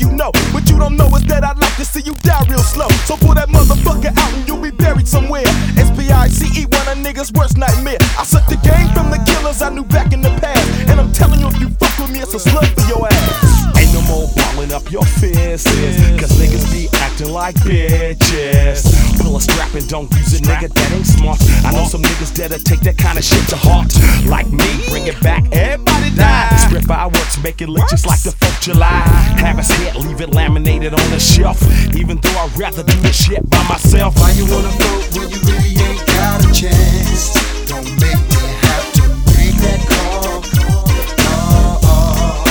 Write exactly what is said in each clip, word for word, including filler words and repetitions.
you know. What you don't know is that I'd like to see you die real slow. So pull that motherfucker out and you'll be buried somewhere. S P I C E, one of niggas' worst nightmare. I sucked the game from the killers I knew back in the past. And I'm telling you, if you fuck with me, it's a slug for your ass. Ain't no more balling up your fences, cause niggas be acting like bitches. Pull a strap and don't use it, nigga, that ain't smart. I know some niggas that'll take that kind of shit to heart. Like me, bring it back, everybody die. Spread fireworks, make it lit just like the fourth of July. Have his head, leave it laminated on the shelf. Even though I'd rather do this shit by myself. Why you wanna vote when you really ain't got a chance? Don't make me have to make that call. Oh, oh.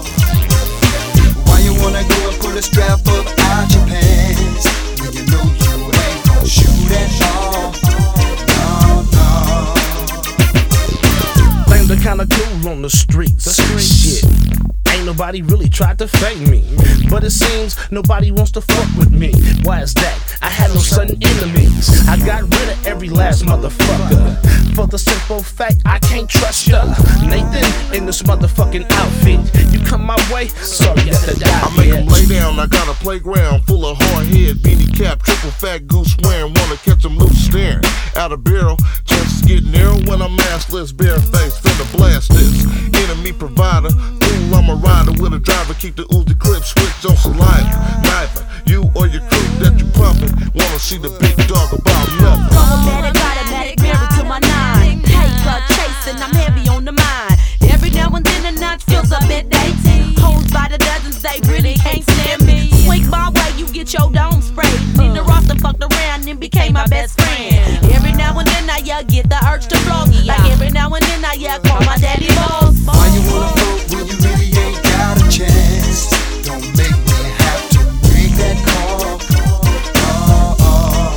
Why you wanna go and put a strap up out your pants when you know you ain't gon' shoot at all? No, no. Things are kinda cool on the streets. The streets. Shit. Ain't nobody really tried to fake me, but it seems nobody wants to fuck with me. Why is that? I had no sudden enemies. I got rid of every last motherfucker, for the simple fact I can't trust ya. Nathan in this motherfucking outfit. You come my way, sorry you have to die. I make them lay down, I got a playground full of hard head, beanie cap, triple fat goose wearing. Wanna catch them loose staring out a barrel. Chances get narrow when I'm maskless, bare face, finna blast this. Enemy provider, fool, I'm a rider with a driver, keep the Uzi clip switch on saliva. Knife you or your crew that you pumping, wanna see the big dog about nothing. Problematic, automatic, married to my nine. Paper chasing, I'm heavy on the mind. Every now and then a notch fills up at eighteen. Hoes by the dozens, they really can't stand me. Swing my way, you get your dome sprayed. Nina Roster fucked around and became my best friend. Every now and then I yeah, get the urge to vlog. Like every now and then I yeah, call my daddy boss. Why you wanna vote when you really ain't got a chance? Don't make me have to make that call. Oh, oh.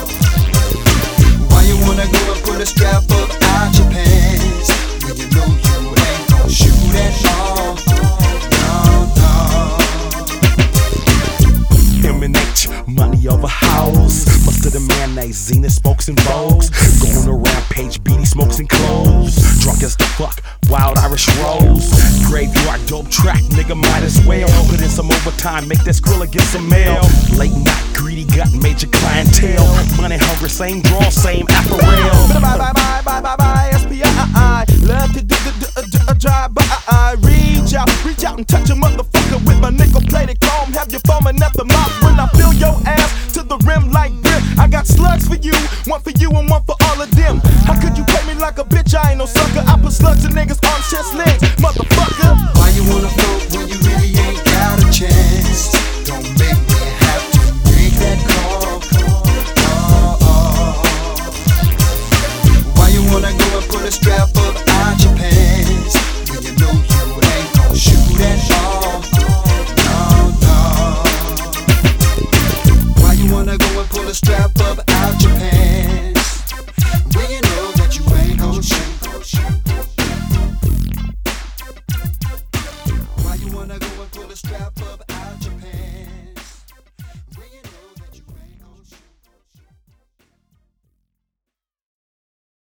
Why you wanna go and put a strap up out your pants when you know you ain't gon' shoot at all? No, no. M and H, money over house. Mustard and mayonnaise, Zenith smokes and Vogues. Going around page, beanie smokes and clothes. Drunk as the fuck, wild Irish rose. Graveyard dope track, nigga might as well put in some overtime, make that Skrilla get some mail. Late night, greedy gut, major clientele. Money hungry, same draw, same apparel. Bye bye bye bye bye bye S P I. Love to do the drive by. Reach out, reach out and touch a motherfucker with my